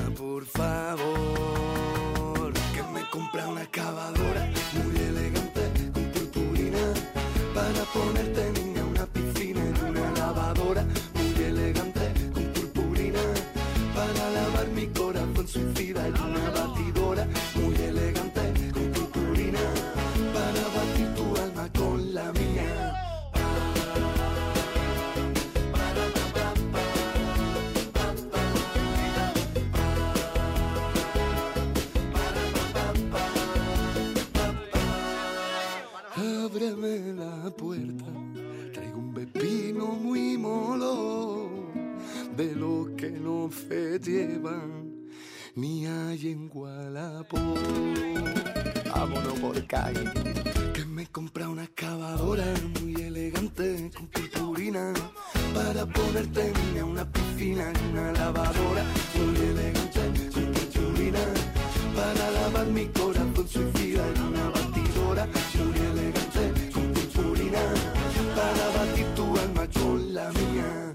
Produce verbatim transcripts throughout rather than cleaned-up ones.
por favor, que me compra una excavadora muy elegante con purpurina para ponerte, niña, una piscina en una lavadora muy elegante con purpurina para lavar mi corazón suicida en una batidora muy elegante con purpurina para batir tu alma con la mía. Ábreme la puerta, traigo un pepino muy molo, de lo que no se llevan ni hay en Gualapó. Vámonos por calle, que me compra una excavadora muy elegante con purpurina para ponerte, niña, una piscina en una lavadora muy elegante con purpurina para lavar mi corazón suicida en una batidora muy elegante con purpurina para batir tu alma con la mía.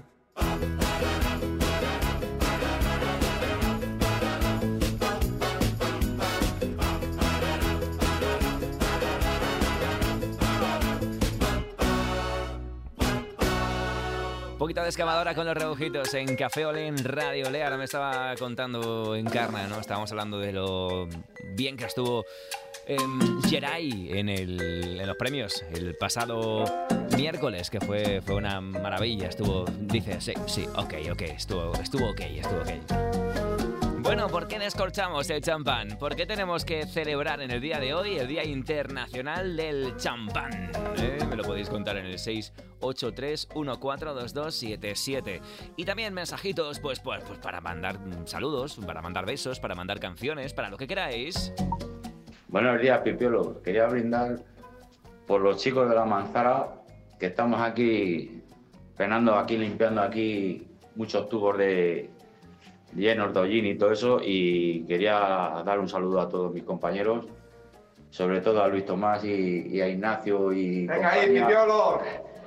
Un poquito de excavadora con los rebujitos en Café Olé en Radio Olé. Ahora me estaba contando Encarna, ¿no? Estábamos hablando de lo bien que estuvo eh, Geray en, el, en los premios el pasado miércoles, que fue, fue una maravilla. Estuvo, dice, sí, sí, ok, ok, estuvo, estuvo ok, estuvo ok. Bueno, ¿por qué descorchamos el champán? ¿Por qué tenemos que celebrar en el día de hoy el Día Internacional del Champán? ¿Eh? Me lo podéis contar en el seis ocho tres uno cuatro dos dos siete siete. Y también mensajitos, pues, pues, pues para mandar saludos, para mandar besos, para mandar canciones, para lo que queráis. Buenos días, Pipiolo. Quería brindar por los chicos de la Manzara, que estamos aquí penando, aquí limpiando aquí muchos tubos de llenos de hollín y todo eso, y quería dar un saludo a todos mis compañeros, sobre todo a Luis Tomás y, y a Ignacio y venga ahí, Pipiolo.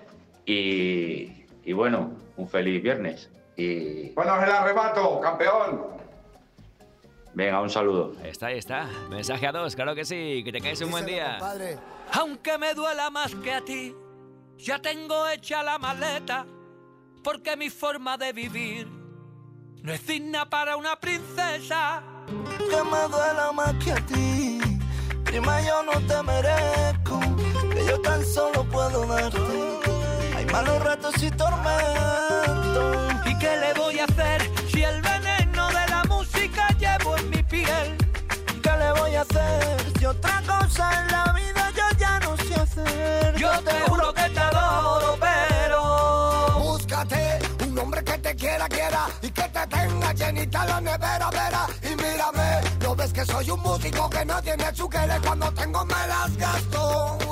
Y, y bueno, un feliz viernes. Y bueno, el arrebato, campeón. Venga, un saludo. Está, ahí está. Mensaje a dos, claro que sí. Que te caes un buen día. Compadre. Aunque me duela más que a ti, ya tengo hecha la maleta, porque mi forma de vivir no es digna para una princesa. Que me duela más que a ti, prima, yo no te merezco, que yo tan solo puedo darte. Hay malos ratos y tormentos. ¿Y qué le voy a hacer si el veneno de la música llevo en mi piel? ¿Qué le voy a hacer si otra cosa en la vida yo ya no sé hacer? Yo te juro que te adoro, pero búscate un hombre que te quiera, quiera y que te tenga llenita la nevera, vera. Y mírame, ¿no ves que soy un músico que no tiene chuqueles? Cuando tengo me las gasto. Oh,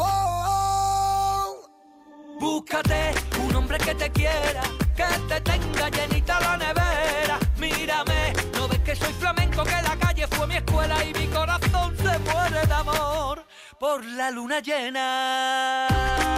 oh. Búscate un hombre que te quiera, que te tenga llenita la nevera. Mírame, ¿no ves que soy flamenco, que la calle fue mi escuela y mi corazón se muere de amor por la luna llena?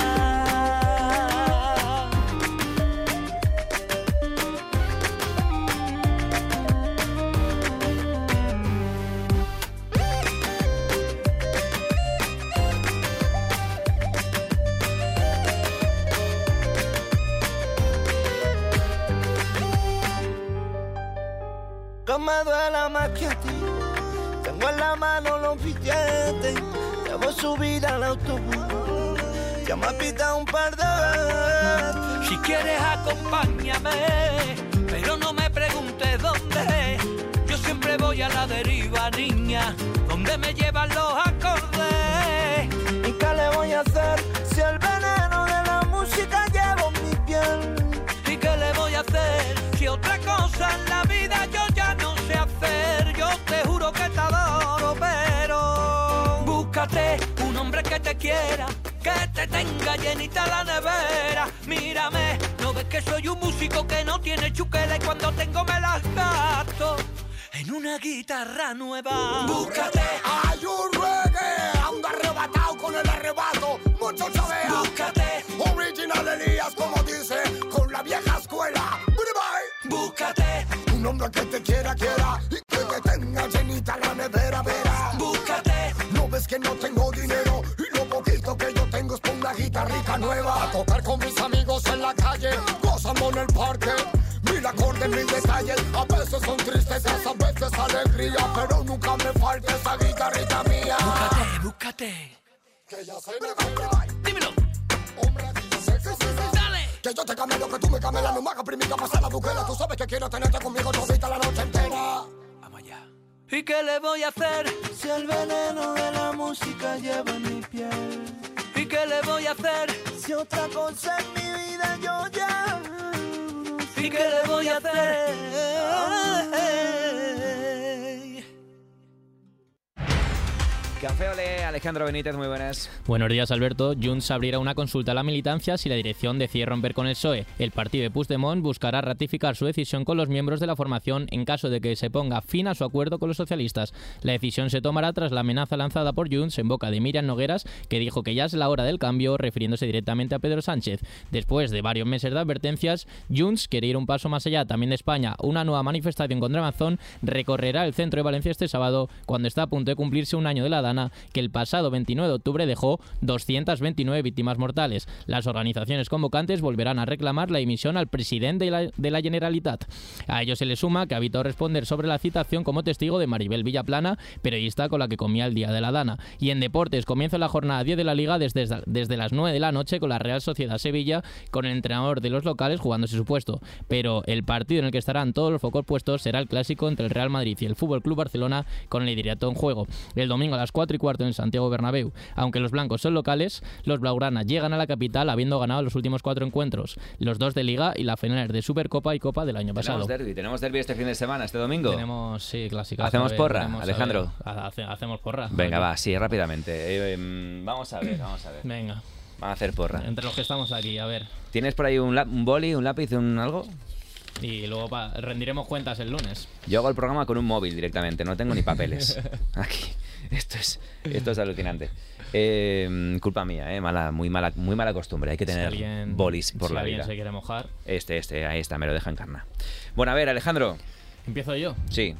Que me duela más que a ti, tengo en la mano los billetes, debo subir al autobús, ya me ha pitado un par de veces. Si quieres acompáñame, pero no me preguntes dónde, yo siempre voy a la deriva, niña, donde me llevan los acordes. ¿Y qué le voy a hacer si el veneno de la música llevo en mi piel? ¿Y qué le voy a hacer si otra cosa en la vida yo ya no sé hacer? Yo te juro que te adoro, pero búscate un hombre que te quiera, que te tenga llenita la nevera. Mírame, ¿no ves que soy un músico que no tiene chuquela y cuando tengo me las gasto en una guitarra nueva? Búscate, hay un reggae, ando arrebatado con el arrebato, mucho chavea. Búscate, original Elías, como dice, con la vieja escuela. Bye bye. Búscate un hombre que te quiera, quiera y que te de mil detalles. A veces son tristezas, a veces alegría, pero nunca me falta esa guitarrita mía. Búscate, búscate. Que ya se me baila. Dímelo. Hombre, sí, sí, sí, sí. Dale. Que yo te camelo, que tú me camelas, no me hagas primita, pasa la buquera. Tú sabes que quiero tenerte conmigo todita la noche entera. Vamos allá. ¿Y qué le voy a hacer si el veneno de la música lleva en mi piel? ¿Y qué le voy a hacer si otra cosa en mi vida yo ya? ¿Y qué le voy a hacer? Café Olé, Alejandro Benítez, muy buenas. Buenos días, Alberto. Junts abrirá una consulta a la militancia si la dirección decide romper con el P S O E. El partido de Puigdemont buscará ratificar su decisión con los miembros de la formación en caso de que se ponga fin a su acuerdo con los socialistas. La decisión se tomará tras la amenaza lanzada por Junts en boca de Míriam Nogueras, que dijo que ya es la hora del cambio, refiriéndose directamente a Pedro Sánchez. Después de varios meses de advertencias, Junts quiere ir un paso más allá. También de España, una nueva manifestación contra Amazon recorrerá el centro de Valencia este sábado, cuando está a punto de cumplirse un año de la que el pasado veintinueve de octubre dejó doscientas veintinueve víctimas mortales. Las organizaciones convocantes volverán a reclamar la dimisión al presidente de la, de la Generalitat. A ello se le suma que ha evitado responder sobre la citación como testigo de Maribel Villaplana, periodista con la que comía el día de la Dana. Y en deportes comienza la jornada diez de la Liga desde, desde las nueve de la noche con la Real Sociedad Sevilla, con el entrenador de los locales jugándose su puesto. Pero el partido en el que estarán todos los focos puestos será el clásico entre el Real Madrid y el F C Barcelona, con el liderato en juego. El domingo a las cuatro y cuarto en Santiago Bernabéu. Aunque los blancos son locales, los blaugrana llegan a la capital habiendo ganado los últimos cuatro encuentros, los dos de Liga y la final de Supercopa y Copa del año pasado. Tenemos derbi, tenemos derbi este fin de semana, este domingo. Tenemos, sí, clásicas. ¿Hacemos ver, porra, tenemos, Alejandro? Hace, hacemos porra. Venga, va, sí, rápidamente. Eh, eh, vamos a ver, vamos a ver. Venga. Vamos a hacer porra. Entre los que estamos aquí, a ver. ¿Tienes por ahí un, la- un boli, un lápiz, un algo? Y luego pa- rendiremos cuentas el lunes. Yo hago el programa con un móvil directamente, no tengo ni papeles. Aquí. Esto es, esto es alucinante. Eh, culpa mía, eh, mala, muy mala, muy mala costumbre. Hay que tener si alguien, bolis por si la alguien vida. se quiere mojar. Este, este, ahí está, me lo deja en carna. Bueno, a ver, Alejandro. ¿Empiezo yo? Sí.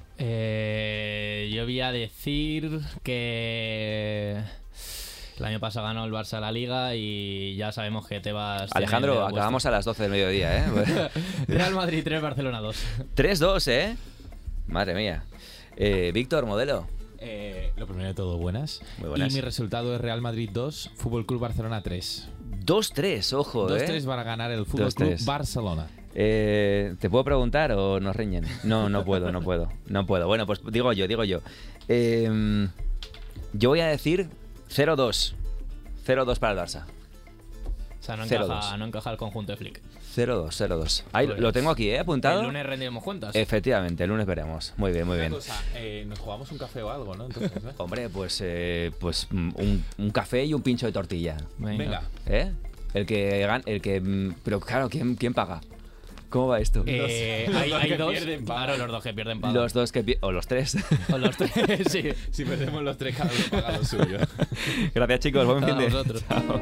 Eh, yo voy a decir que el año pasado ganó el Barça la Liga y ya sabemos que te vas... Alejandro, acabamos a las doce del mediodía, ¿eh? Real Madrid tres, Barcelona dos. tres dos, ¿eh? Madre mía. Eh, Víctor, modelo. Eh, lo primero de todo, buenas. Muy buenas. Y mi resultado es Real Madrid dos, Fútbol Club Barcelona tres. dos tres, ojo, ¿eh? dos tres van a ganar el Fútbol Club Barcelona. Eh, ¿Te puedo preguntar o nos riñen? No, no puedo, no puedo. No puedo. Bueno, pues digo yo, digo yo. Eh, yo voy a decir cero dos. cero dos para el Barça. O sea, no cero encaja, dos. no encaja el conjunto de Flick. cero dos, cero dos. Ahí Pues, lo tengo aquí, ¿eh? Apuntado. El lunes rendiremos cuentas. Efectivamente, el lunes veremos. Muy bien, muy Una bien. cosa, eh, nos jugamos un café o algo, ¿no? Entonces, ¿eh? Hombre, pues, eh, pues mm, un, un café y un pincho de tortilla. Venga. ¿Eh? El que gan- el que mm, pero claro, ¿quién, quién paga? ¿Cómo va esto? Eh, Los- hay los hay que dos, pierden pagan. claro, los dos que pierden pagan. Los dos que pi- o los tres. O los tres, sí. Si perdemos los tres, cada uno paga lo suyo. Gracias, chicos. Buen A fin de. vosotros. Chao.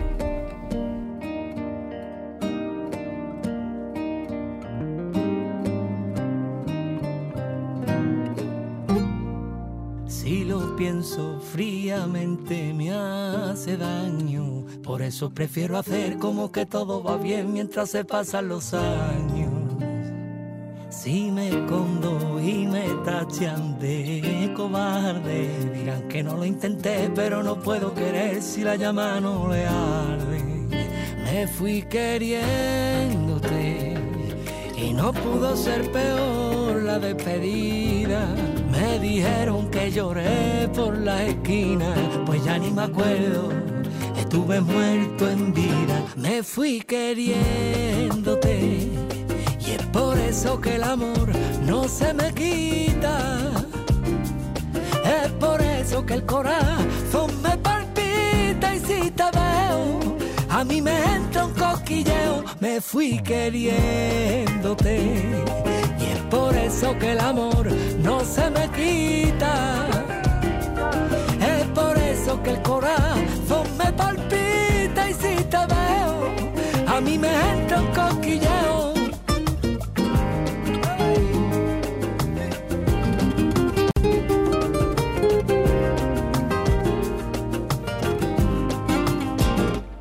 Si lo pienso fríamente me hace daño. Por eso prefiero hacer como que todo va bien mientras se pasan los años. Si me escondo y me tachan de cobarde, dirán que no lo intenté, pero no puedo querer si la llama no le arde. Me fui queriéndote y no pudo ser peor la despedida. Me dijeron que lloré por la esquina, pues ya ni me acuerdo, estuve muerto en vida. Me fui queriéndote y es por eso que el amor no se me quita. Es por eso que el corazón me palpita y si te veo a mí me entra un cosquilleo. Me fui queriéndote y es por eso que el amor no se me quita. Es por eso que el corazón me palpita y si te veo a mí me entra un cosquilleo.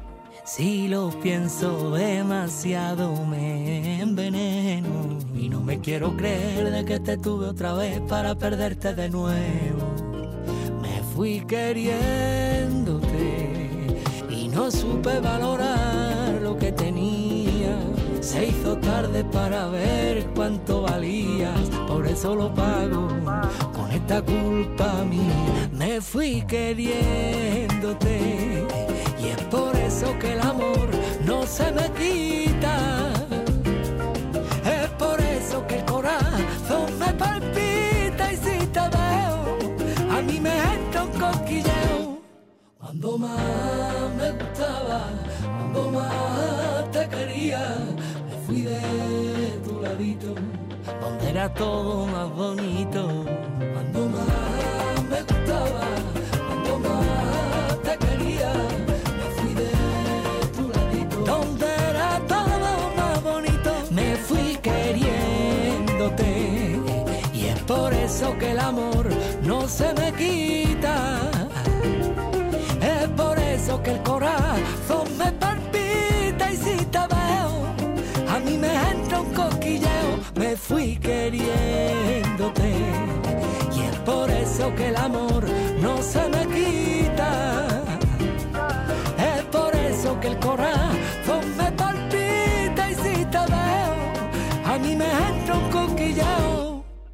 Si lo pienso demasiado me enveneno y no me me quiero creer de que te tuve otra vez para perderte de nuevo. Me fui queriéndote y no supe valorar lo que tenía. Se hizo tarde para ver cuánto valías, por eso lo pago con esta culpa mía. Me fui queriéndote y es por eso que el amor no se me quita. Es por eso que el corazón me palpita y si te veo a mí me entra un cosquilleo. Cuando más me gustaba, cuando más te quería, me fui de tu ladito, donde era todo más bonito. Cuando más me gustaba, cuando más te quería, me fui de tu ladito, donde era todo más bonito. Me fui queriéndote y es por eso que el amor no se me quita. Es por eso que el corazón me palpita y si te veo a mí me entra un cosquilleo. Me fui queriéndote y es por eso que el amor no se me quita. Es por eso que el corazón me palpita y si te veo a mí me entra un cosquilleo.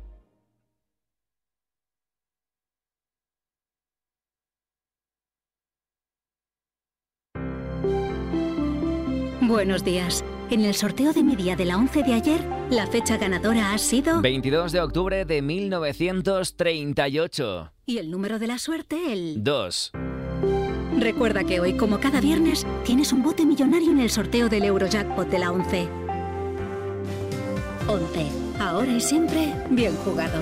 Buenos días. En el sorteo de mi día de la once de ayer, la fecha ganadora ha sido... veintidós de octubre de mil novecientos treinta y ocho. Y el número de la suerte, el... dos. Recuerda que hoy, como cada viernes, tienes un bote millonario en el sorteo del Eurojackpot de la once. once. Ahora y siempre, bien jugado.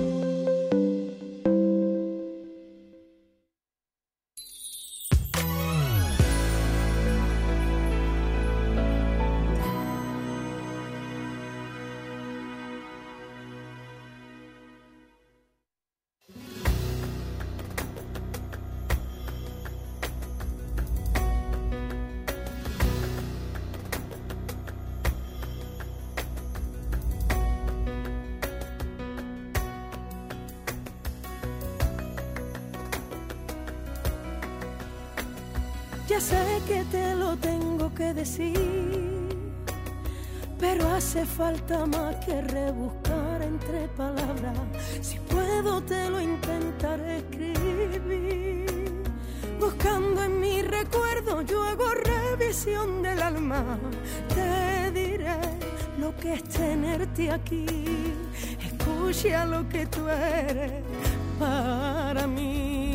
Ya sé que te lo tengo que decir, pero hace falta más que rebuscar entre palabras. Si puedo te lo intentaré escribir. Buscando en mi recuerdo yo hago revisión del alma. Te diré lo que es tenerte aquí. Escucha lo que tú eres para mí.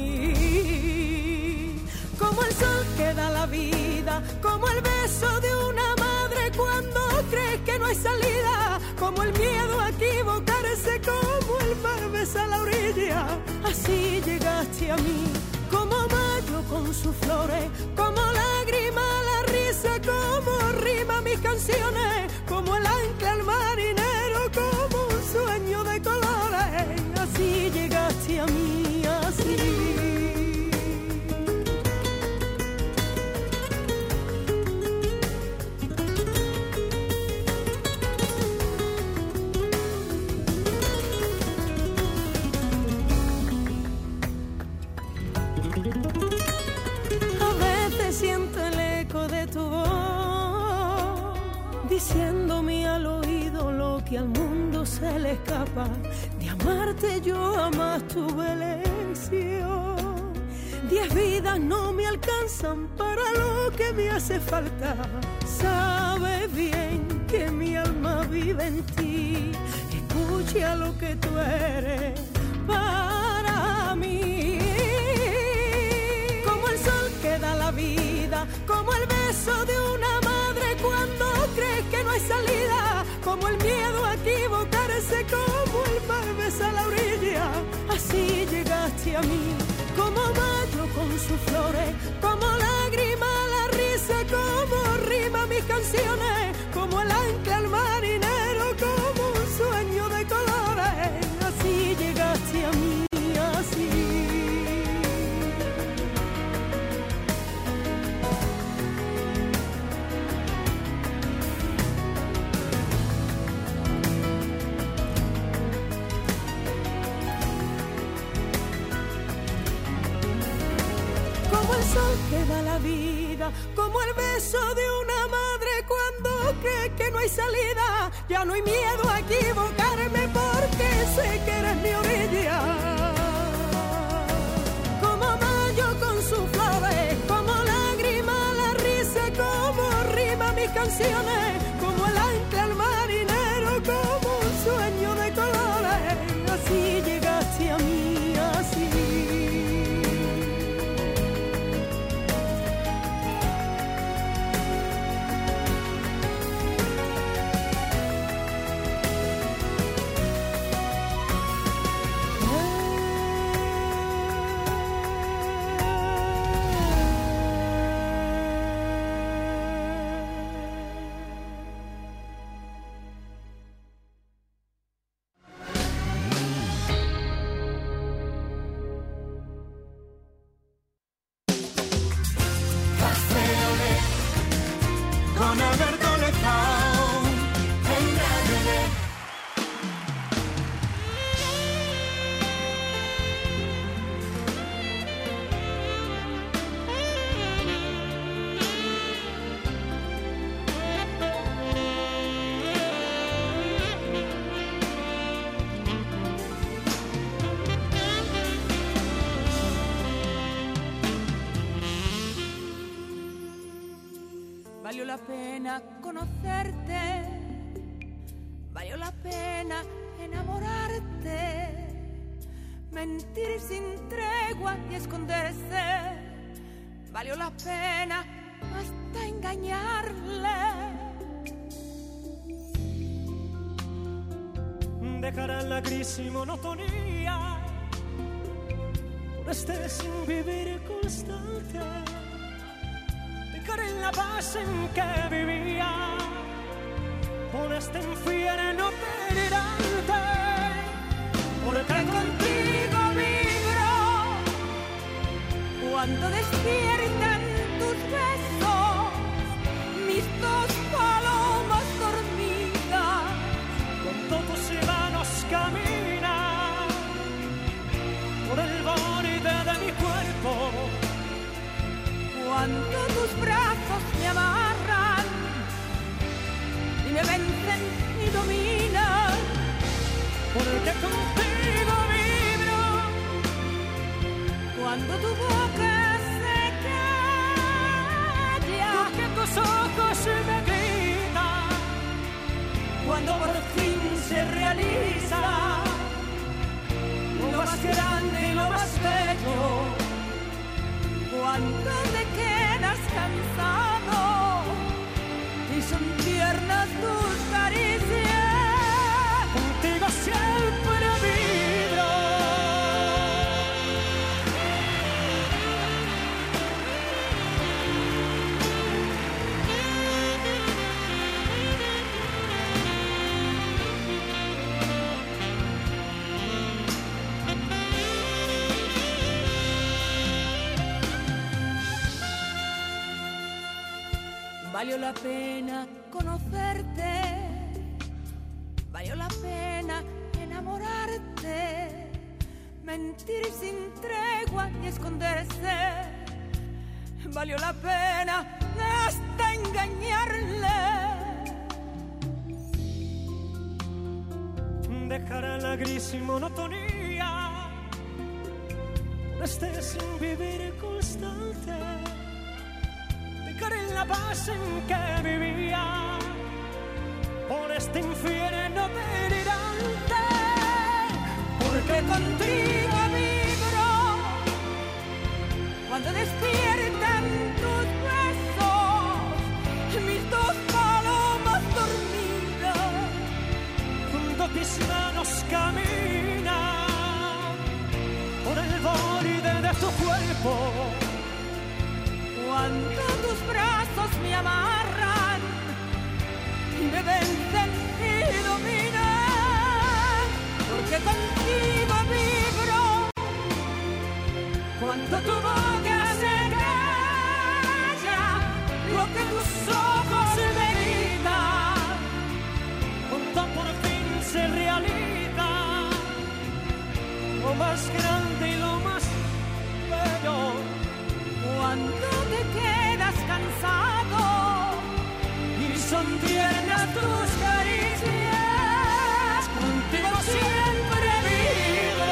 Como el sol que da la vida, como el beso de una madre cuando crees que no hay salida, como el miedo a equivocarse, como el mar besa la orilla. Así llegaste a mí, como mayo con sus flores, como lágrima la risa, como rima mis canciones, como el ancla al marinero, como un sueño de colores. Así llegaste a mí, así. Siento el eco de tu voz diciéndome al oído lo que al mundo se le escapa. De amarte yo jamás tuve elección. Diez vidas no me alcanzan para lo que me hace falta. Sabes bien que mi alma vive en ti. Escucha lo que tú eres para mí. Como el sol que da la vida, como el beso de una madre cuando crees que no hay salida, como el miedo a equivocarse, como el mar besa la orilla. Así llegaste a mí, como mayo con sus flores, como lágrima la risa, como rima mis canciones, como el ancla al marinero, como un sueño de colores. Así llegaste sol que da la vida, como el beso de una madre cuando cree que no hay salida. Ya no hay miedo a equivocarme porque sé que eres mi orilla. Como mayo con sus flores, como lágrima la risa, como rima mis canciones, como el ancla al marinero, como un sueño de colores. Así llegaste a mí, así. Valió la pena conocerte, valió la pena enamorarte, mentir sin tregua y esconderse, valió la pena hasta engañarle. Dejará la gris y monotonía por este sin vivir constante. En la paz en que vivía, por este infierno delirante, porque contigo vibro cuando despiertan tus besos, mis dos palomas dormidas, cuando tus manos caminan por el borde de mi cuerpo. Cuando tus brazos me amarran y me vencen y dominan, porque contigo vibro. Cuando tu boca se calla, porque tus ojos me gritan. Cuando por fin se realiza lo más grande y lo más bello. Cuando te quedas cansado y son tiernas tus caricias, contigo siempre vibro. Valió la pena conocerte, valió la pena enamorarte, mentir sin tregua y esconderse, valió la pena hasta engañarle. Dejará la gris y monotonía por este sin vivir constante. En la paz en que vivía, por este infierno delirante, porque contigo vibro cuando despiertan tus besos, mis dos palomas dormidas, junto a tus manos caminan por el borde de tu cuerpo. Cuando tus brazos me amarran y me vencen y dominan, porque contigo vibro. Cuando tu boca se calla, lo que tus ojos me gritan, cuando por fin se realiza lo más grande y lo más bello. cuando te quedas cansado y son tiernas tus caricias, contigo siempre vivo.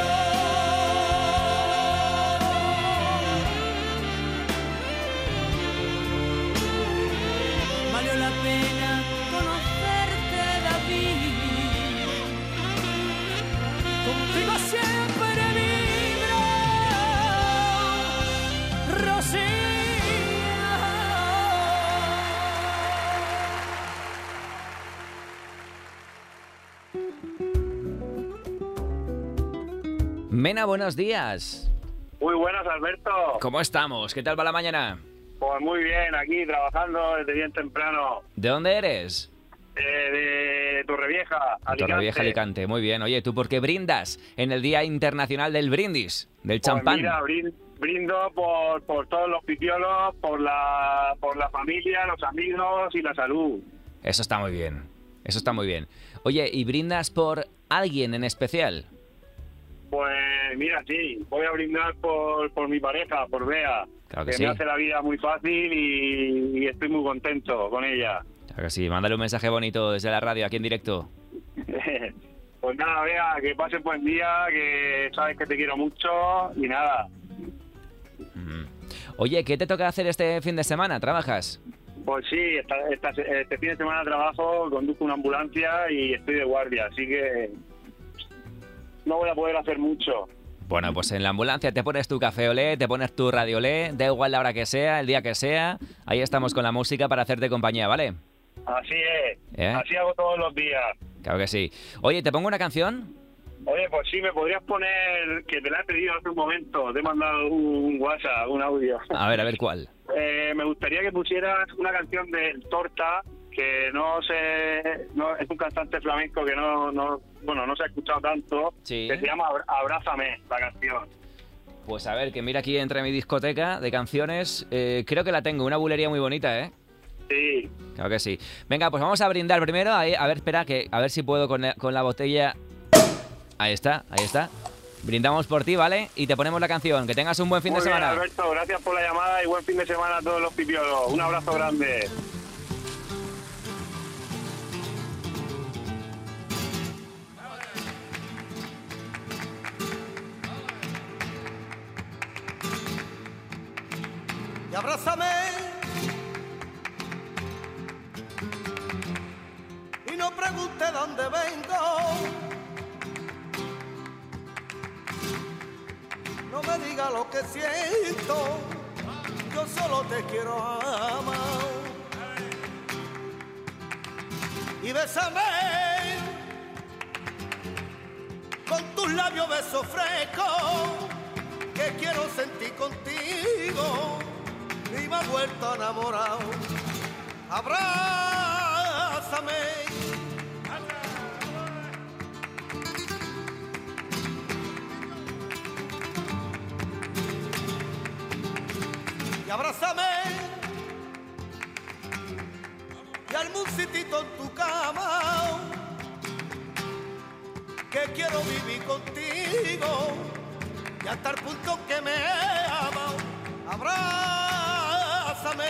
Valió la pena conocerte, David, contigo siempre vibro, Rocío. Mena, buenos días. Muy buenas, Alberto. ¿Cómo estamos? ¿Qué tal va la mañana? Pues muy bien, aquí trabajando desde bien temprano. ¿De dónde eres? Eh, de Torrevieja, Alicante. Torrevieja, Alicante. Muy bien. Oye, ¿tú por qué brindas en el Día Internacional del Brindis, del Pues champán? mira, brin- brindo por, por todos los pipiolos, por la, por la familia, los amigos y la salud. Eso está muy bien. Eso está muy bien. Oye, ¿y brindas por alguien en especial? Pues mira, sí, voy a brindar por, por mi pareja, por Bea, Claro que que sí. me hace la vida muy fácil y, y estoy muy contento con ella. Claro que sí. Mándale un mensaje bonito desde la radio, aquí en directo. Pues nada, Bea, que pases buen día, que sabes que te quiero mucho y nada. Oye, ¿qué te toca hacer este fin de semana? ¿Trabajas? Pues sí, esta, esta, este fin de semana trabajo, conduzco una ambulancia y estoy de guardia, así que no voy a poder hacer mucho. Bueno, pues en la ambulancia te pones tu café olé, te pones tu radio olé, da igual la hora que sea, el día que sea, ahí estamos con la música para hacerte compañía, ¿vale? Así es, ¿Eh? así hago todos los días. Claro que sí. Oye, ¿te pongo una canción? Oye, pues sí, me podrías poner, que te la he pedido hace un momento, te he mandado un WhatsApp, un audio. A ver, a ver cuál. Eh, me gustaría que pusieras una canción del Torta, que no sé, no, es un cantante flamenco que no, no, bueno, no se ha escuchado tanto, Sí. que se llama Abra- Abrázame, la canción. Pues a ver, que mira aquí entre mi discoteca de canciones, eh, creo que la tengo, una bulería muy bonita, ¿eh? Sí. Claro que sí. Venga, pues vamos a brindar primero, ahí, a ver, espera, que a ver si puedo con la, con la botella. Ahí está, ahí está. Brindamos por ti, ¿vale? Y te ponemos la canción. Que tengas un buen fin Muy de bien, semana. Alberto, gracias por la llamada y buen fin de semana a todos los pipiolos. Un abrazo grande. Y abrázame y no pregunte dónde vengo. No me diga lo que siento, yo solo te quiero amar. Y bésame con tus labios besos frescos, que quiero sentir contigo y me ha vuelto enamorado. Abrázame y abrázame y alme un sitito en tu cama, que quiero vivir contigo y hasta el punto que me ama. Abrázame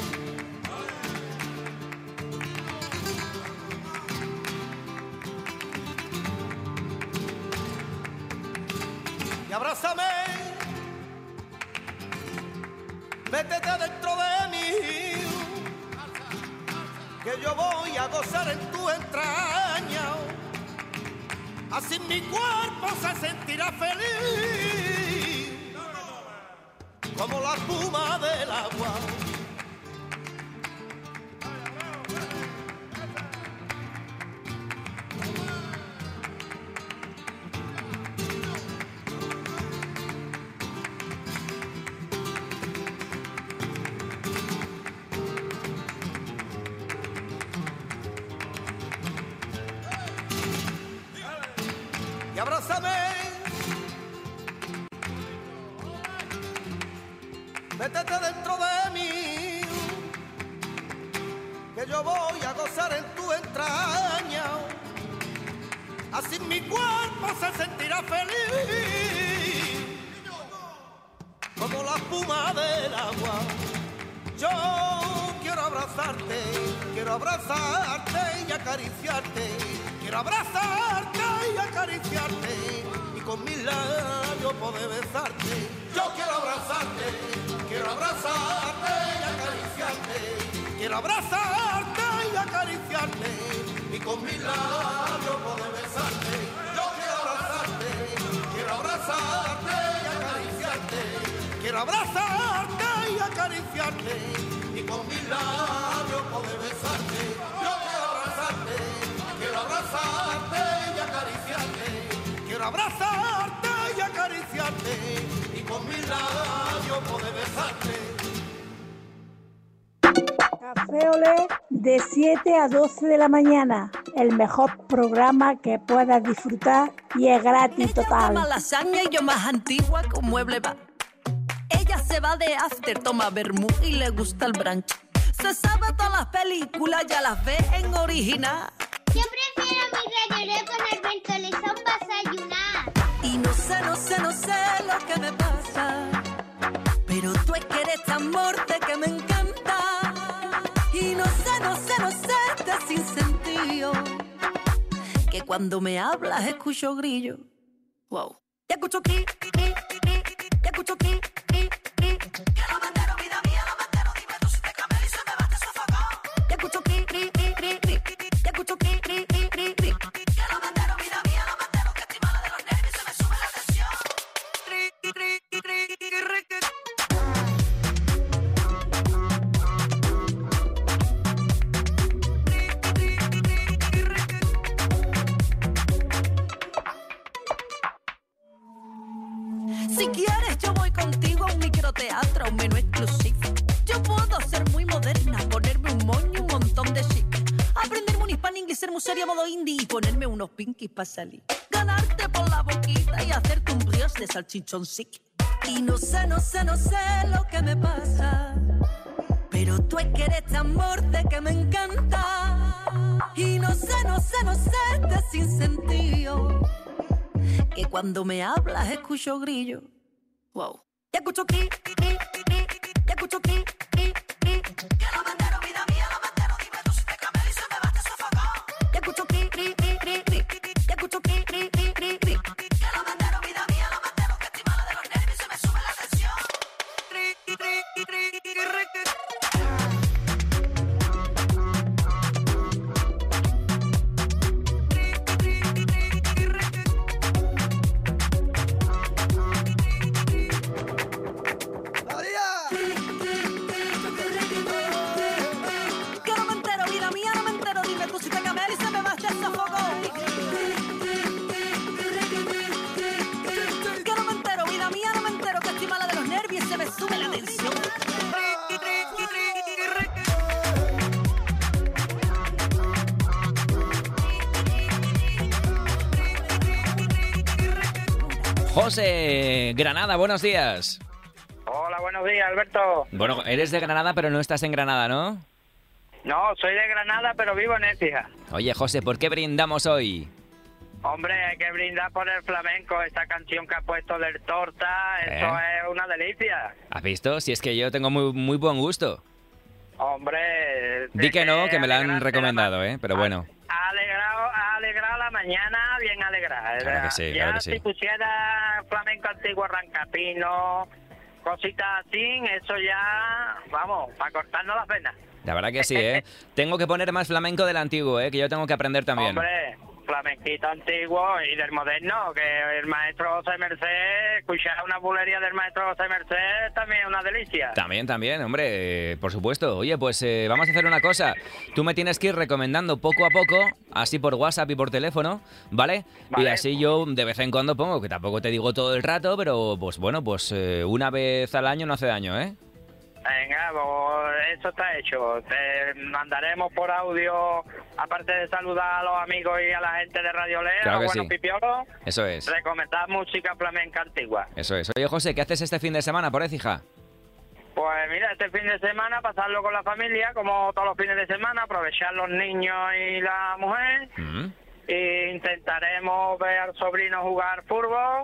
y abrázame, métete dentro de mí, que yo voy a gozar en tu entraña, así mi cuerpo se sentirá feliz, como la espuma del agua. Y abrázame, métete dentro de mí, que yo voy a gozar en tu entraña, así mi cuerpo se sentirá feliz, como la espuma espuma del agua. Yo quiero abrazarte, quiero abrazarte y acariciarte. Quiero abrazarte y acariciarte y con mis labios poder besarte. Yo quiero abrazarte, quiero abrazarte y acariciarte. Quiero abrazarte y acariciarte y con mis labios poder besarte. Yo quiero abrazarte, quiero abrazarte y acariciarte. Quiero abrazarte y acariciarte y con mis labios poder besarte. Yo quiero abrazarte, quiero abrazarte y acariciarte. Quiero abrazarte y acariciarte y con mis labios poder besarte. Café Olé de siete a doce de la mañana, el mejor programa que puedas disfrutar y es gratis total. Ella toma lasaña y yo más antigua con mueble va. Ella se va de after, toma vermú y le gusta el brunch. Se sabe todas las películas, ya las ve en original. Yo prefiero mi radiolé con el ventolezón para desayunar. Y no sé, no sé, no sé lo que me pasa, pero tú es que eres tan morte que me encanta. Y no sé, no sé, no sé, este sin sentido, que cuando me hablas escucho grillo. Wow. Ya escucho ki, ki, ki, ya escucho ki, ki, ki. Que lo mantero, vida mía, lo mantero, dime tú si te cambias y se me va a sofocar. Ya escucho ki, ki, ki, ki, ki. Ya escucho ki, ki, ki, ki, ki. Que lo mantero, vida mía, lo mantero, que estoy mala de los nervios y se me sube la tensión. Tri, tri, tri, tri, tri, tri, tri. Si quieres yo voy contigo a un microteatro, a un menú exclusivo. Yo puedo ser muy moderna, ponerme un moño y un montón de chic. Aprenderme un hispano inglés, ser muy seria modo indie y ponerme unos pinkies para salir. Ganarte por la boquita y hacerte un brioche de salchichón sick. Y no sé, no sé, no sé lo que me pasa, pero tú es que eres tan morte que me encanta. Y no sé, no sé, no sé, este sin sentido, que cuando me hablas escucho grillo. Wow. Ya escucho ki, ki, ki, ya escucho ki, ki, ki. Que lo mantero, vida mía, lo mantero, dime tú si te cambias y se me va a sofocar. Ya escucho ki, ki, ki, ki, ki. Ya escucho ki, ki, ki, ki, ki. Que lo mantero, vida mía, lo mantero, que estoy mala de los nervios y se me sube la tensión. Tri, tri, tri, tri, tri, tri. Sube la tensión. José, Granada, buenos días. Hola, buenos días, Alberto. Bueno, eres de Granada, pero no estás en Granada, ¿no? No, soy de Granada, pero vivo en Écija. Oye, José, ¿por qué brindamos hoy? Hombre, hay que brindar por el flamenco, esta canción que ha puesto del Torta, ¿Eh? Eso es una delicia. ¿Has visto? Si es que yo tengo muy, muy buen gusto. Hombre... Di que no, que me la han recomendado, ¿eh? Pero bueno. Ha alegrado, ha alegrado la mañana, bien alegrada. Claro que sí, ya claro que sí. si pusiera flamenco antiguo, Rancapino, cositas así, eso ya, vamos, para cortarnos las venas. La verdad que sí, ¿eh? Tengo que poner más flamenco del antiguo, ¿eh? Que yo tengo que aprender también. Hombre, flamenquito antiguo y del moderno, que el maestro José Merced, escuchar una bulería del maestro José Merced también es una delicia. También, también, hombre, eh, por supuesto. Oye, pues eh, vamos a hacer una cosa. Tú me tienes que ir recomendando poco a poco, así por WhatsApp y por teléfono, ¿vale? Vale. Y así yo de vez en cuando pongo, que tampoco te digo todo el rato, pero pues bueno, pues eh, una vez al año no hace daño, ¿eh? Venga, pues eso está hecho. Te mandaremos por audio, aparte de saludar a los amigos y a la gente de Radio Lea, Claro a que los buenos sí. pipiolos, Eso es, recomendar música flamenca antigua. eso es. Oye, José, ¿qué haces este fin de semana por Écija? Pues mira, este fin de semana pasarlo con la familia, como todos los fines de semana, aprovechar los niños y la mujer. Mm. E intentaremos ver al sobrino jugar fútbol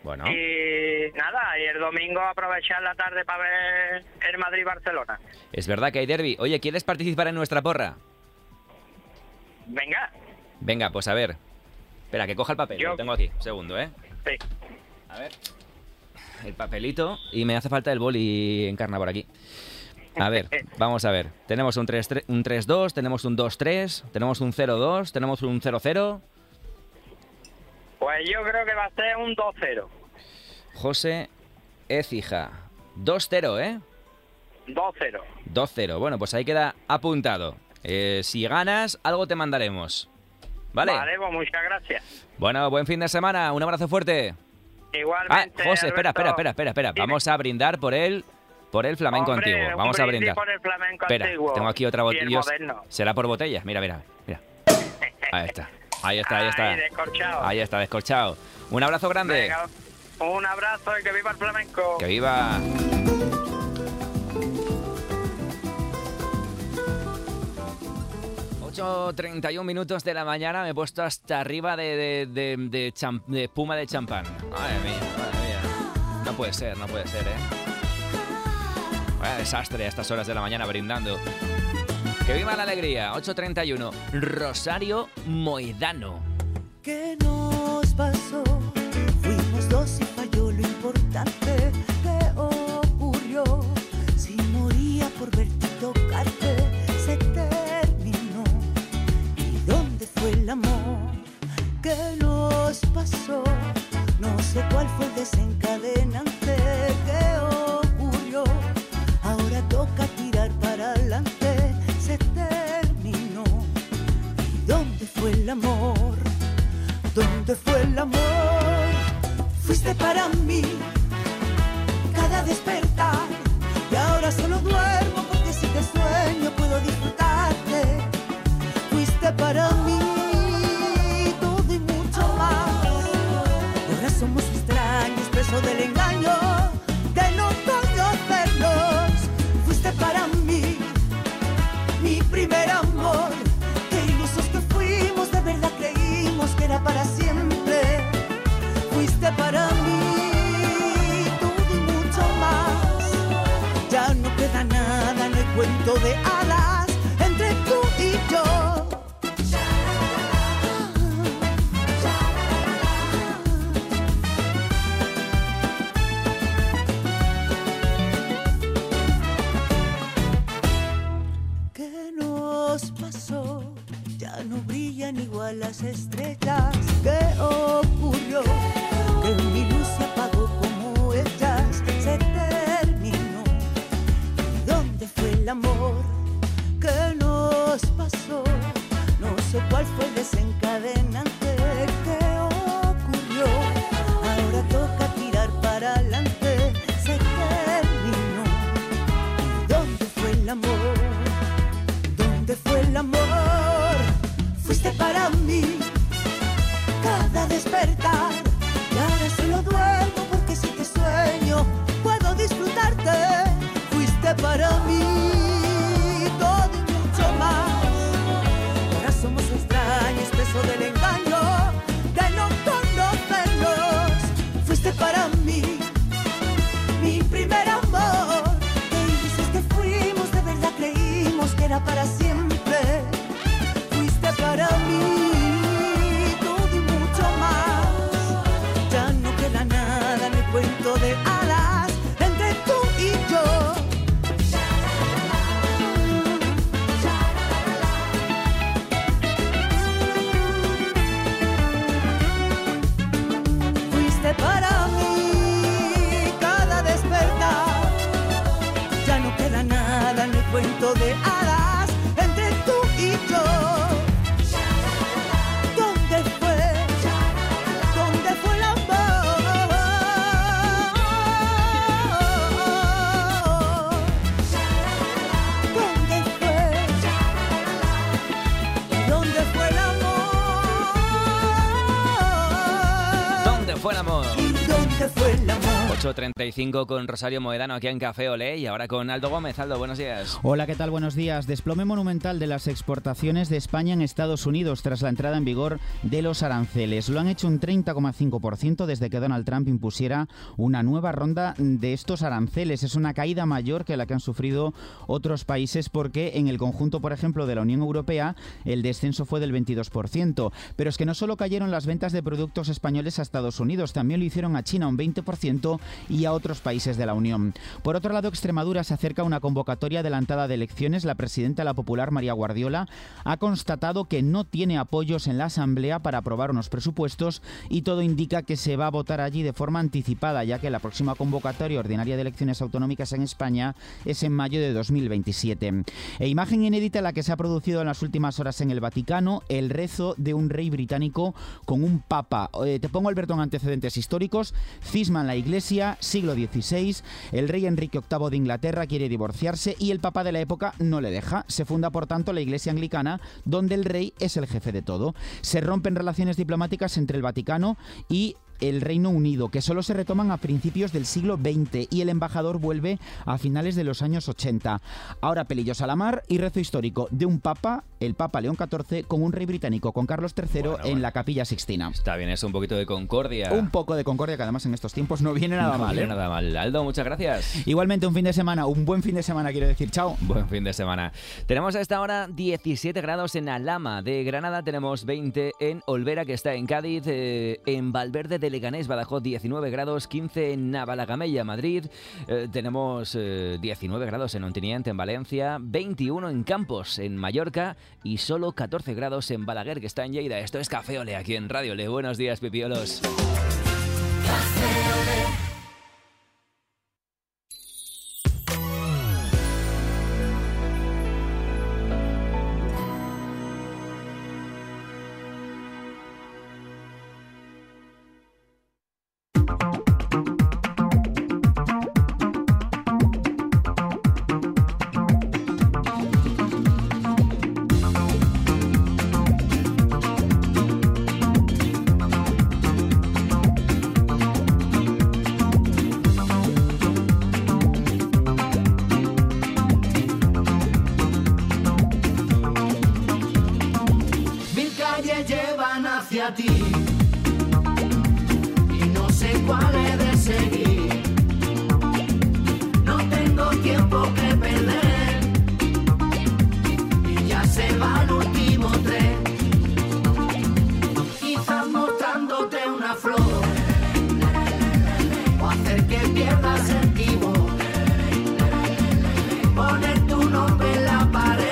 Bueno. Y nada, y el domingo aprovechar la tarde para ver el Madrid-Barcelona. Es verdad que hay derbi. Oye, ¿quieres participar en nuestra porra? Venga. Venga, pues a ver. Espera, que coja el papel. Yo... Lo tengo aquí. Un segundo, ¿eh? Sí. A ver. El papelito. Y me hace falta el boli Encarna por aquí. A ver, vamos a ver. Tenemos un tres dos, tenemos un dos tres, tenemos un cero dos, tenemos un cero cero. Pues yo creo que va a ser un dos cero. José Écija. dos cero, ¿eh? dos cero. dos cero. Bueno, pues ahí queda apuntado. Eh, si ganas, algo te mandaremos. ¿Vale? Vale, pues muchas gracias. Bueno, buen fin de semana. Un abrazo fuerte. Igualmente, ah, José, espera, Alberto. espera, espera, espera, espera. Vamos a brindar por el, por el flamenco Hombre, antiguo. un Vamos a brindis brindar. por el flamenco espera, antiguo. tengo aquí otra Y el botella. moderno. Será por botellas. Mira, mira, mira. Ahí está. Ahí está, ahí está. Ahí, descorchado. Ahí está, descorchado. Un abrazo grande. Venga, un abrazo y que viva el flamenco. Que viva. ocho treinta y un minutos de la mañana. Me he puesto hasta arriba de, de, de, de, champ, de espuma de champán. Madre mía, madre mía. No puede ser, no puede ser, ¿eh? Vaya desastre a estas horas de la mañana brindando. Que viva la alegría. ocho treinta y uno. Rosario Moedano. ¿Qué nos pasó? Fuimos dos y falló lo importante. ¿Qué ocurrió? Si moría por verte y tocarte, se terminó. ¿Y dónde fue el amor? ¿Qué nos pasó? No sé cuál fue el desencadenante. ¿Qué ocurrió? Ahora toca tirar para adelante. Se terminó. ¿Y dónde fue el amor? ¿Dónde fue el amor? Fuiste para mí cada despertar. Y ahora solo duermo porque si te sueño puedo disfrutarte. Fuiste para mí todo y mucho más. Y ahora somos extraños, presos del engaño de no conocernos. Fuiste para mí mi primer amor. Qué ilusos que fuimos, de verdad creímos que era para siempre. Fuiste para mí todo y mucho más. Ya no queda nada, no hay cuento de hadas entre tú y yo. ¿Qué nos pasó? Ya no brillan igual las estrellas. ¿Qué ocurrió? Que mi luz se apagó como ellas. Se terminó. ¿Y dónde fue el amor? ¿Qué nos pasó? No sé cuál fue el desencadenante. ¿Qué ocurrió? Ahora toca tirar para adelante. Se terminó. ¿Y dónde fue el amor? ¿Dónde fue el amor? Fuiste para mí cada despertar. Y ahora solo duermo porque si te sueño puedo disfrutarte. Fuiste para mí todo y mucho más. Ahora somos extraños, presos del engaño de no conocernos. Fuiste para mí mi primer amor. Que dices que fuimos, de verdad creímos que era para siempre. Fuiste para mí todo y mucho más. Ya no queda nada en el cuento de hadas entre tú y yo. Fuiste para mí cada despertar. Ya no queda nada en el cuento de hadas entre tú y yo. ¿Dónde fue? ¿Dónde fue el amor? ¿Dónde fue? ¿Dónde fue el amor? ¿Dónde fue el amor? ¿Dónde fue el amor? ocho treinta y cinco con Rosario Moedano aquí en Café Olé y ahora con Aldo Gómez. Aldo, buenos días. Hola, ¿qué tal? Buenos días. Desplome monumental de las exportaciones de España en Estados Unidos tras la entrada en vigor de los aranceles. Lo han hecho un treinta coma cinco por ciento desde que Donald Trump impusiera una nueva ronda de estos aranceles. Es una caída mayor que la que han sufrido otros países porque en el conjunto, por ejemplo, de la Unión Europea, el descenso fue del veintidós por ciento. Pero es que no solo cayeron las ventas de productos españoles a Estados Unidos, también lo hicieron a China un veinte por ciento y a otros países de la Unión. Por otro lado, Extremadura se acerca a una convocatoria adelantada de elecciones. La presidenta de la Popular, María Guardiola, ha constatado que no tiene apoyos en la Asamblea para aprobar unos presupuestos y todo indica que se va a votar allí de forma anticipada, ya que la próxima convocatoria ordinaria de elecciones autonómicas en España es en mayo de dos mil veintisiete. E imagen inédita la que se ha producido en las últimas horas en el Vaticano, el rezo de un rey británico con un papa. Eh, te pongo, Alberto, en antecedentes históricos. Cisma en la Iglesia, siglo dieciséis, el rey Enrique octavo de Inglaterra quiere divorciarse y el papa de la época no le deja. Se funda, por tanto, la Iglesia anglicana, donde el rey es el jefe de todo. Se rompen relaciones diplomáticas entre el Vaticano y el Reino Unido, que solo se retoman a principios del siglo veinte, y el embajador vuelve a finales de los años ochenta. Ahora pelillos a la mar y rezo histórico de un papa, el Papa León catorce, con un rey británico, con Carlos tercero, bueno, en bueno. la Capilla Sixtina. Está bien, es un poquito de concordia. Un poco de concordia, que además en estos tiempos no viene nada no mal. No viene ¿eh? nada mal. Aldo, muchas gracias. Igualmente, un fin de semana, un buen fin de semana, quiero decir. Chao. Buen fin de semana. Tenemos a esta hora diecisiete grados en Alhama de Granada, tenemos veinte en Olvera, que está en Cádiz, eh, en Valverde de Leganés, Badajoz, diecinueve grados, quince en Navalagamella, Madrid, eh, tenemos eh, diecinueve grados en Ontinyent, en Valencia, veintiuno en Campos, en Mallorca, y solo catorce grados en Balaguer, que está en Lleida. Esto es Café Olé, aquí en Radio Olé. Buenos días, pipiolos. Café Olé. Hacia ti y no sé cuál he de seguir. No tengo tiempo que perder y ya se va el último tren. Quizás mostrándote una flor o hacer que pierdas el timo, poner tu nombre en la pared.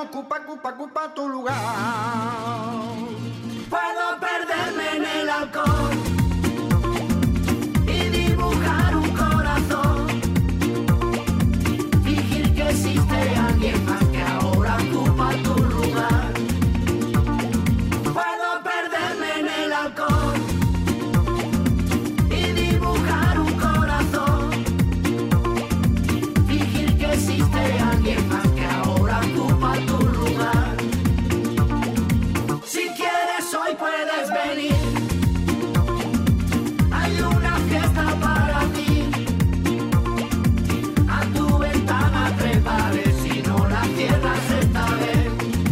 ocupa, ocupa, ocupa tu lugar. Puedo perderme en el alcohol y dibujar un corazón, fingir que existe alguien más que ahora ocupa tu lugar. Puedo perderme en el alcohol y dibujar un corazón, fingir que existe alguien más que ahora ocupa tu lugar. Si quieres hoy puedes venir, hay una fiesta para ti, a tu ventana treparé si no la cierras esta vez.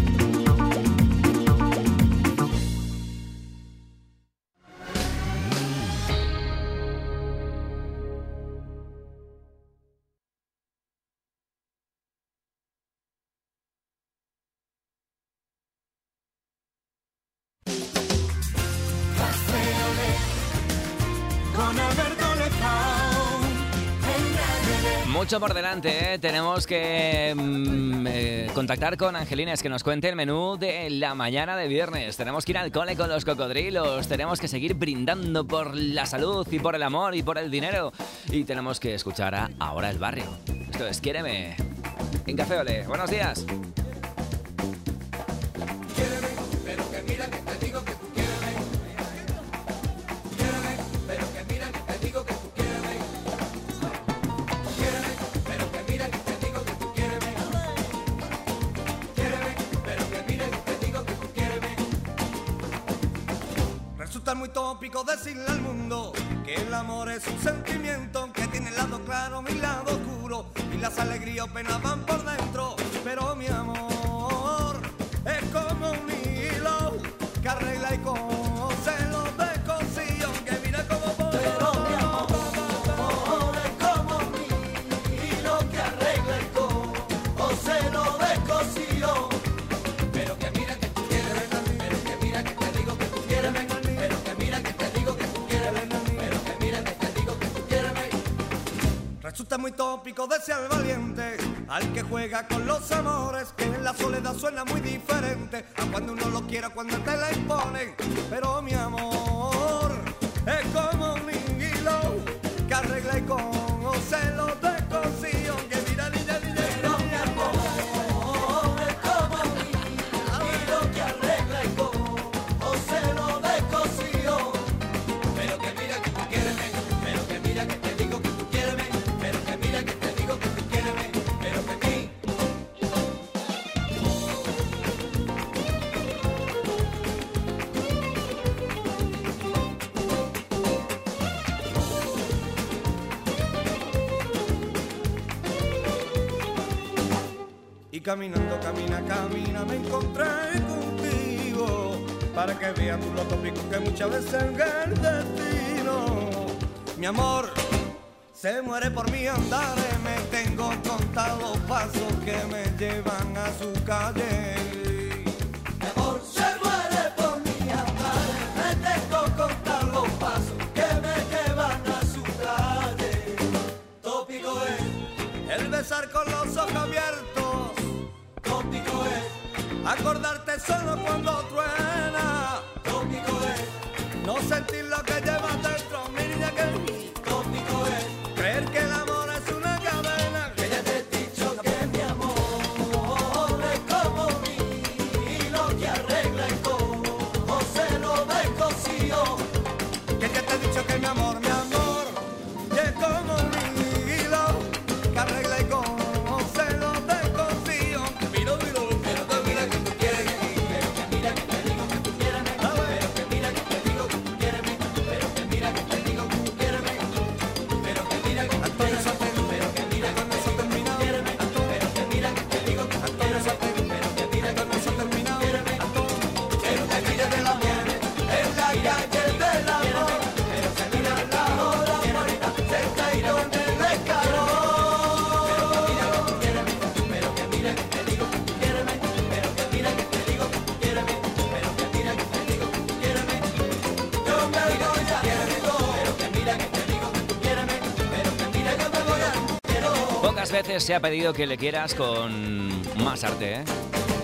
Mucho por delante, ¿eh? Tenemos que mm, eh, contactar con Angelines, que nos cuente el menú de la mañana de viernes. Tenemos que ir al cole con los cocodrilos, tenemos que seguir brindando por la salud y por el amor y por el dinero. Y tenemos que escuchar a Ahora el Barrio. Esto es Quiéreme en Café Olé. Buenos días. Pero que mira que te digo que tú quiéreme. Quiéreme, pero que mira que te digo que tú quiéreme. Quiéreme, pero que mira que te digo que tú quiéreme. Quiéreme, pero que mira que te digo que tú quiéreme. Resulta muy tópico decirle al mundo que el amor es un sentimiento que tiene el lado claro y el lado oscuro, y las alegrías o penas van por dentro. Pero mi amor es como un hilo que arregla y cose los descosidos, que mira como por. Pero mi amor es como un hilo que arregla y cose los descosidos. Pero que mira que tú quieres, pero que mira que te digo que tú quieres, pero que mira que te digo que tú quieres, pero que mira que te digo que tú quieres. Resulta muy tópico decir al valiente, al que juega con los amores, que en la soledad suena muy diferente a cuando uno lo quiere, cuando te la imponen. Pero mi amor es como un hilo que arregla y conoce los descosidos, que mira, niña, niña, pero mi amor es como un hilo que arregla y conoce los descosidos. Pero que mira que tú quieres, pero que mira que te digo que tú quieres, pero que mira que te digo que tú quieres, pero que mí. Y caminando, camina, camina, me encontré contigo, para que veas tú lo tópico que muchas veces es el destino. Mi amor se muere por mí andar, me tengo contados los pasos que me llevan a su calle. Mi amor se muere por mí andar, me tengo contados los pasos que me llevan a su calle. Tópico es el besar con los ojos abiertos, tópico es acordarte solo cuando truena, tópico es no sentir lo que llevas dentro, mi niña, que tópico es creer que el amor es una cadena, que ya te he dicho que mi amor es como mi hilo que arregla y cose los descosidos, que ya te he dicho que mi amor, mi amor es como mi hilo que arregla y cose los descosidos. Miro, miro, pero que mira que tú quieres, pero que mira que te digo que tú quieres, pero que mira que te digo que tú quieres, pero que mira que te digo que tú quieres, pero que mira que tú quieres, pero que mira con eso terminado, pero que mira que te digo que tú quieres, pero que mira con eso terminado, pero que mira del amor, en la calle del amor, pero que mira la hora muerta, se caído en el escalón, pero que mira que tú quieres, pero que mira que te digo que tú quieres, pero que mira que te digo que tú quieres, pero que mira que te digo que tú quieres, yo me voy a quiero, pero que mira que te digo que tú quieres, pero que mira que me voy a quiero. Pocas veces se ha pedido que le quieras con más arte, ¿eh?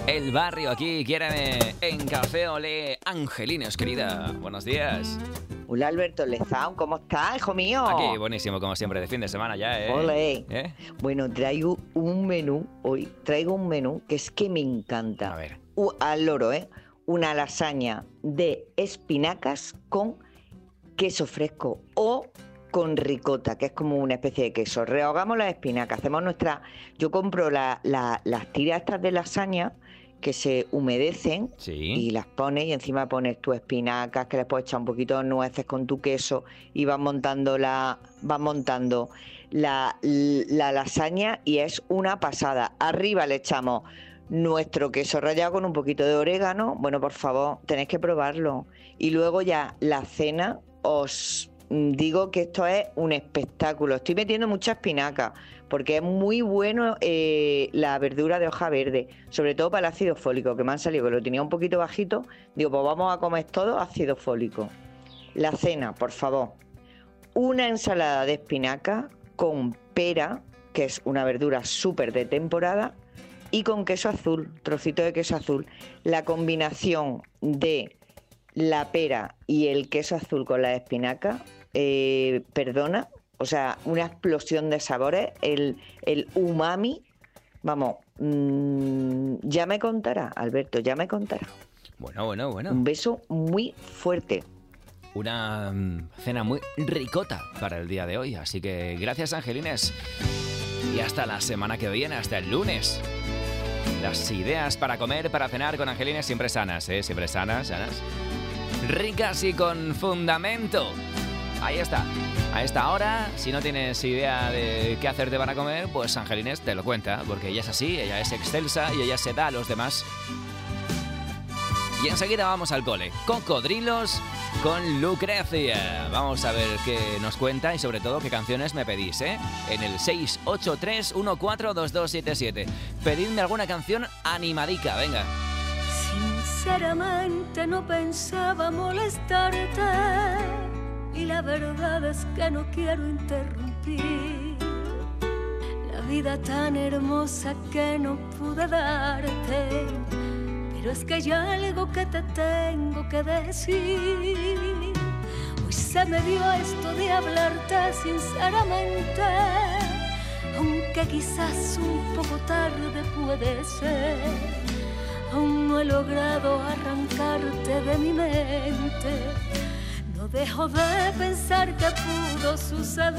El barrio aquí, quiéreme en Café Olé. Angelines, querida, buenos días. Hola Alberto Lezao, ¿cómo estás, hijo mío? Aquí, buenísimo, como siempre, de fin de semana ya, ¿eh? Olé. ¿Eh? Bueno, traigo un menú hoy, traigo un menú que es que me encanta. A ver. Uh, al loro, ¿eh? Una lasaña de espinacas con queso fresco o con ricota, que es como una especie de queso. Rehogamos las espinacas, hacemos nuestra... Yo compro la, la, las tiras estas de lasaña que se humedecen, sí, y las pones y encima pones tus espinacas, que les puedes echar un poquito de nueces con tu queso y vas montando la, vas montando la, la lasaña y es una pasada. Arriba le echamos nuestro queso rallado con un poquito de orégano. Bueno, por favor, tenéis que probarlo. Y luego ya la cena, os digo que esto es un espectáculo. Estoy metiendo mucha espinaca porque es muy bueno eh, la verdura de hoja verde, sobre todo para el ácido fólico, que me han salido, que lo tenía un poquito bajito. Digo, pues vamos a comer todo ácido fólico. La cena, por favor, una ensalada de espinaca con pera, que es una verdura súper de temporada, y con queso azul, trocito de queso azul. La combinación de la pera y el queso azul con la espinaca, eh, perdona, o sea, una explosión de sabores, el, el umami, vamos, mmm, ya me contará, Alberto, ya me contará. Bueno, bueno, bueno. Un beso muy fuerte. Una um, cena muy ricota para el día de hoy, así que gracias, Angelines. Y hasta la semana que viene, hasta el lunes. Las ideas para comer, para cenar con Angelines siempre sanas, ¿eh? Siempre sanas, sanas. Ricas y con fundamento. Ahí está. A esta hora, si no tienes idea de qué hacerte para comer, pues Angelines te lo cuenta, porque ella es así, ella es excelsa y ella se da a los demás. Y enseguida vamos al cole. Cocodrilos con Lucrecia. Vamos a ver qué nos cuenta y sobre todo qué canciones me pedís, ¿eh? En el seis ocho tres uno cuatro dos dos siete siete. Pedidme alguna canción animadica, venga. Sinceramente no pensaba molestarte y la verdad es que no quiero interrumpir la vida tan hermosa que no pude darte. Pero es que hay algo que te tengo que decir. Hoy se me dio esto de hablarte sinceramente, aunque quizás un poco tarde puede ser. Aún no he logrado arrancarte de mi mente. No dejo de pensar que pudo suceder.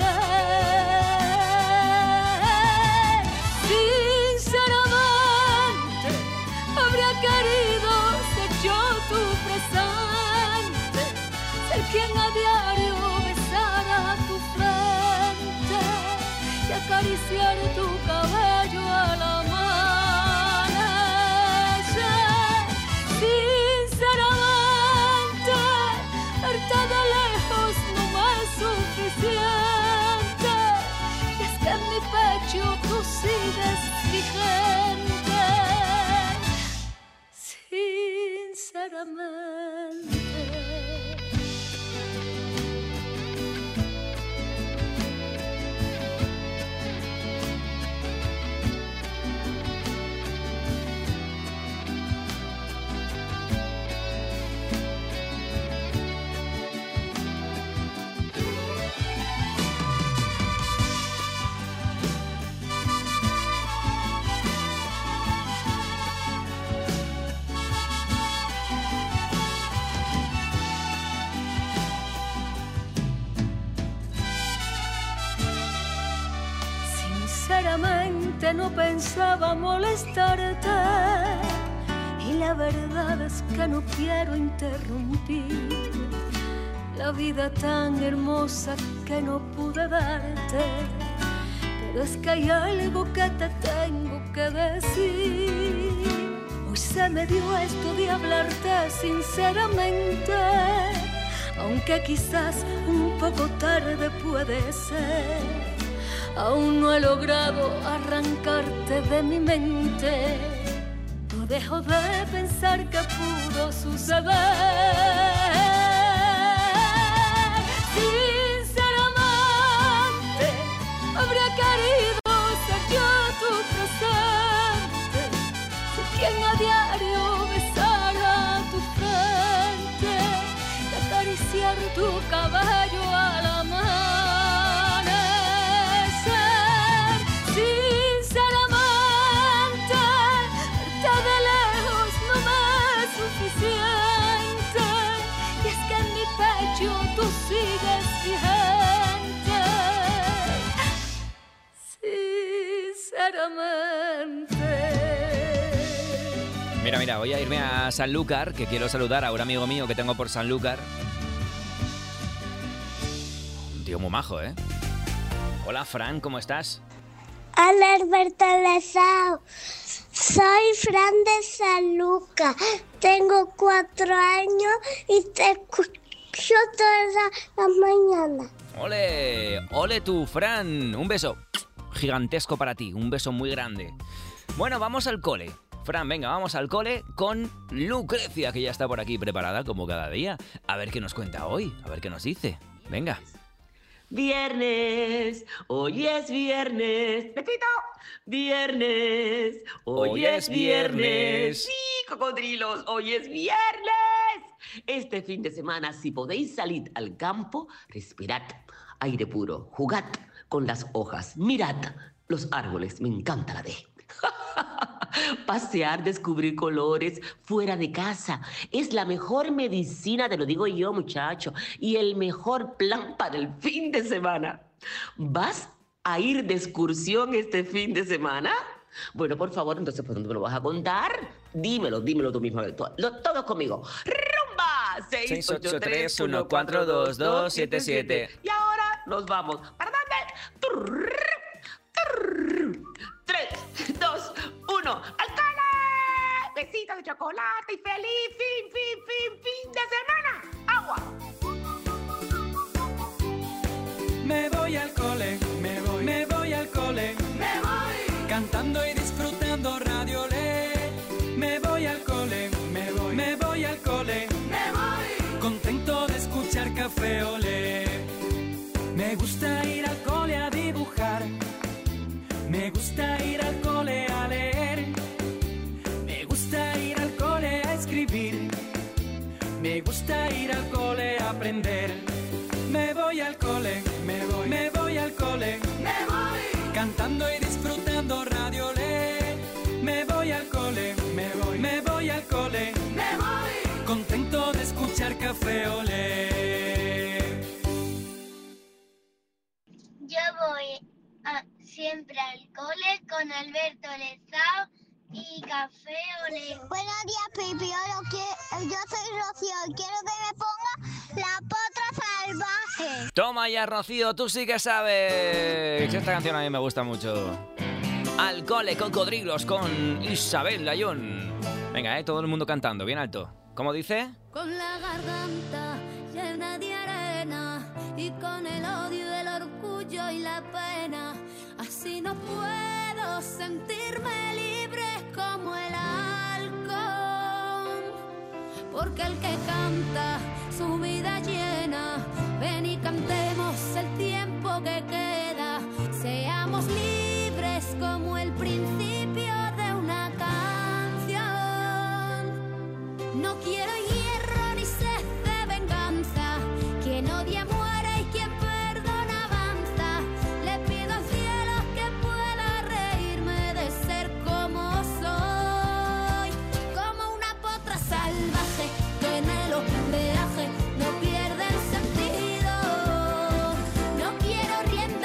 Sinceramente habría querido ser yo tu presente, ser quien a diario besara tu frente y acariciar tu cabello al amanecer. Sinceramente, verte de lejos no me es suficiente, y es que en mi pecho tú sigues vigente. Sinceramente. Sinceramente no pensaba molestarte y la verdad es que no quiero interrumpir la vida tan hermosa que no pude darte. Pero es que hay algo que te tengo que decir. Hoy se me dio esto de hablarte sinceramente, aunque quizás un poco tarde puede ser. Aún no he logrado arrancarte de mi mente. No dejo de pensar que pudo suceder. Sinceramente, habría querido ser yo tu presente, ser quien a diario besara tu frente, de acariciar tu caballo al amanecer. Sinceramente, verte de lejos no me es suficiente, y es que en mi pecho tú sigues vigente. Sinceramente. Mira, mira, voy a irme a Sanlúcar, que quiero saludar a un amigo mío que tengo por Sanlúcar. Un tío muy majo, ¿eh? Hola, Fran, ¿cómo estás? Hola, Alberto Lezao. Soy Fran de Sanlúcar. Tengo cuatro años y te escucho todas las mañanas. ¡Ole! ¡Ole tú, Fran! Un beso gigantesco para ti, un beso muy grande. Bueno, vamos al cole. Fran, venga, vamos al cole con Lucrecia, que ya está por aquí preparada como cada día. A ver qué nos cuenta hoy, a ver qué nos dice. Venga. Viernes, hoy es viernes. Pepito, viernes, hoy, Hoy es es viernes. viernes. Sí, cocodrilos, hoy es viernes. Este fin de semana, si podéis salir al campo, respirad aire puro, jugad con las hojas, mirad los árboles, me encanta la D. Pasear, descubrir colores fuera de casa es la mejor medicina, te lo digo yo, muchacho, y el mejor plan para el fin de semana. ¿Vas a ir de excursión este fin de semana? Bueno, por favor, entonces, ¿por dónde me lo vas a contar? Dímelo, dímelo tú mismo. Todos conmigo. ¡Rumba! seis ocho tres uno cuatro dos dos siete siete. Y ahora nos vamos. ¿Para dónde? Turr, turr. tres, dos, uno. ¡Al cole! Besito de chocolate y feliz fin, fin, fin, fin de semana. ¡Agua! Me voy al cole, me voy, me voy al cole, me voy, cantando y disfrutando Radio Le. Me voy al cole, me voy, me voy al cole, me voy, contento de escuchar Café Olé. Me gusta ir al cole a dibujar, me gusta ir al cole a leer, me gusta ir al cole a escribir, me gusta ir al cole a aprender. Me voy al cole, me voy, me voy al cole, me voy, cantando y disfrutando Radio Le. Me voy al cole, me voy, me voy al cole, me voy, contento de escuchar Café Olé. Yo voy a- siempre al cole con Alberto Lezao y Café Olé. Buenos días, Pipiolo. Yo soy Rocío y quiero que me ponga La Potra Salvaje. Toma ya, Rocío, tú sí que sabes. Esta canción a mí me gusta mucho. Al cole, cocodrilos, con Isabel Layón. Venga, eh, todo el mundo cantando, bien alto. ¿Cómo dice? Con la garganta llena de arena y con el odio, el orgullo y la pena, así no puedo sentirme libre como el halcón. Porque el que canta su vida llena, ven y cantemos el tiempo que queda, seamos libres como el principio de una canción. No quiero hierro ni sed de venganza, quien odia muere y quien perdona avanza. Le pido al cielo que pueda reírme de ser como soy, como una potra salvaje que en el oleaje no pierde el sentido. No quiero rienda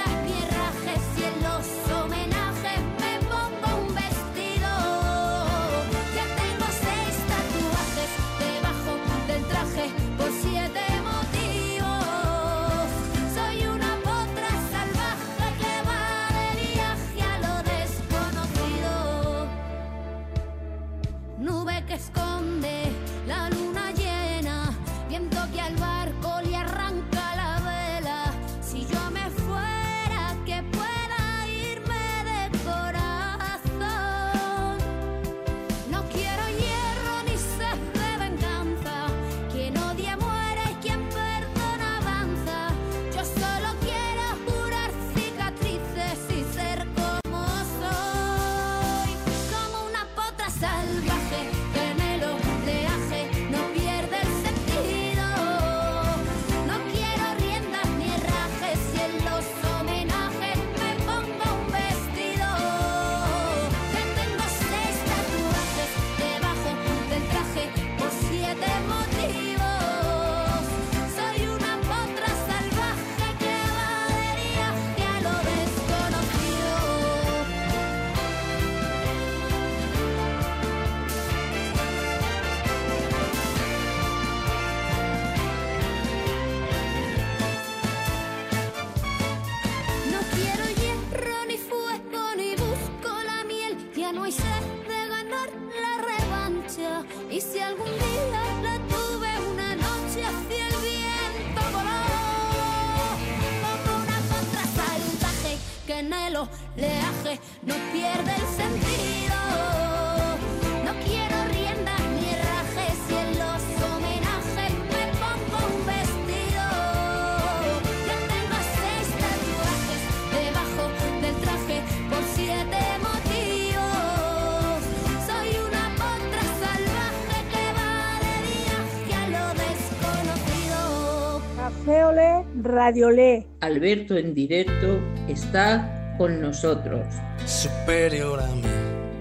muy sed de ganar la revancha. Y si algún día la tuve una noche hacia el viento voló, como una contra salvaje que en el oleaje no pierde el sentido. No quiero riendas ni rajes y en los homenajes me pongo un vestido. Yo tengo seis tatuajes debajo del traje por siete motivos. Soy una potra salvaje que va de viaje a lo desconocido. Café Olé, Radio Olé. Alberto en directo está con nosotros. Superior a mí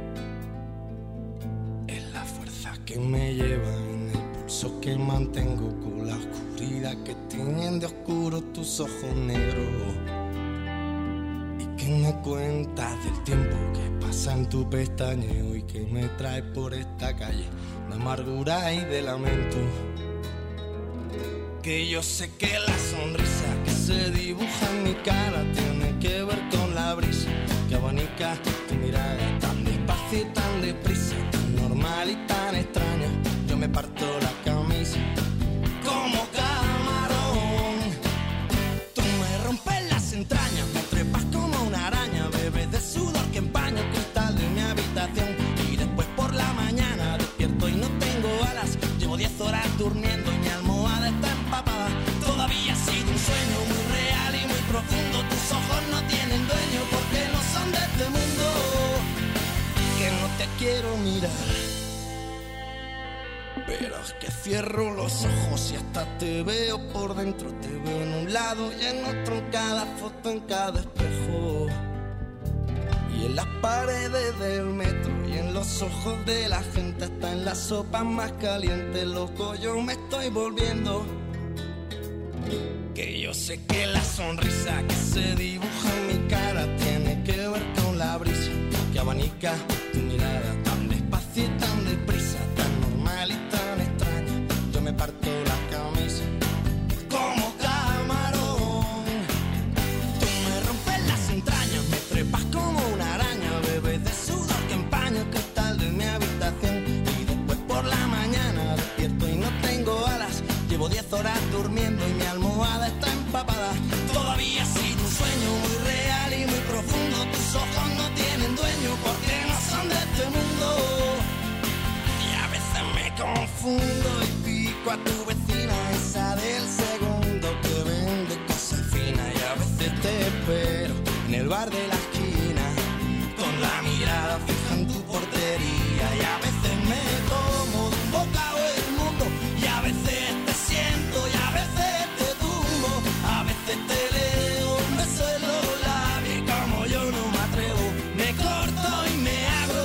es la fuerza que me lleva en el pulso que mantengo con la oscuridad que tienen de oscuro tus ojos negros. Y que me cuentas del tiempo que pasa en tu pestañeo y que me trae por esta calle de amargura y de lamento. Que yo sé que la sonrisa que se dibuja en mi cara tiene que ver con la brisa que abanica tu mirada tan despacio y tan deprisa, tan normal y tan extraña. Yo me parto la camisa como camarón. Tú me rompes las entrañas, me trepas como una araña, bebes de sudor que empaña el cristal de mi habitación. Y después por la mañana despierto y no tengo alas. Llevo diez horas durmiendo y mi almohada está empapada. Todavía ha sido un sueño muy real y muy profundo. Tus ojos no tienen dueño porque no son de este mundo. Que no te quiero mirar, pero es que cierro los ojos y hasta te veo por dentro. Te veo en un lado y en otro, en cada foto, en cada espejo. Y en las paredes del metro y en los ojos de la gente, hasta en las sopas más calientes, loco, yo me estoy volviendo. Que yo sé que la sonrisa que se dibuja en mi cara tiene que ver con la brisa que abanica tu mirada tan despacio y tan deprisa, tan normal y tan extraña. Yo me parto la camisa como camarón. Tú me rompes las entrañas, me trepas como una araña, bebes de sudor que empaña el cristal de mi habitación. Y después por la mañana despierto y no tengo alas. Llevo diez horas durmiendo y mi almohada está empapada. Todavía ha sido un sueño muy real y muy profundo. Tus ojos no tienen dueño porque no son de este mundo. Y a veces me confundo y pico a tu vecina, esa del segundo que vende cosas finas. Y a veces te espero en el bar de la esquina con la mirada fija en tu portería. Y a veces me como de un bocado el mundo y a veces te siento y a veces te tumbo. A veces te leo un beso en los labios y como yo no me atrevo me corto y me abro.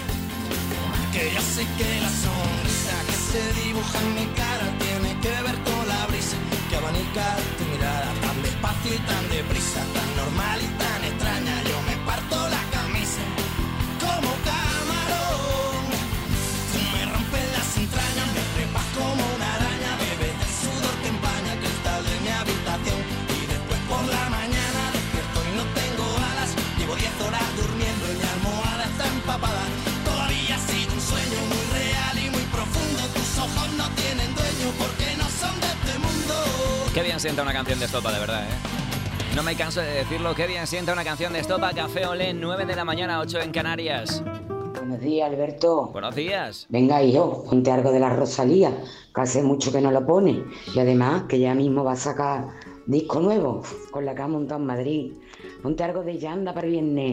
Que yo sé que la sonrisa que se dibuja en mi cara tiene que ver con la brisa que abanica tu mirada tan despacio y tan deprisa, tan normal y tan extraña. Yo me parto la camisa como camarón. Tú me rompes las entrañas, me trepas como una araña, bebes del sudor que empaña el cristal de mi habitación. Y después por la mañana despierto y no tengo alas. Llevo diez horas durmiendo y mi almohada está empapada. Todavía ha sido un sueño muy real y muy profundo. Tus ojos no tienen dueño porque no son de este mundo. Qué bien sienta una canción de Estopa, de verdad, ¿eh? No me canso de decirlo, qué bien sienta una canción de Estopa. Café Olé, nueve de la mañana, ocho en Canarias. Buenos días, Alberto. Buenos días. Venga, hijo, ponte algo de la Rosalía, que hace mucho que no lo pone. Y además, que ya mismo va a sacar disco nuevo, con la que ha montado en Madrid. Ponte algo de Yanda para el viernes.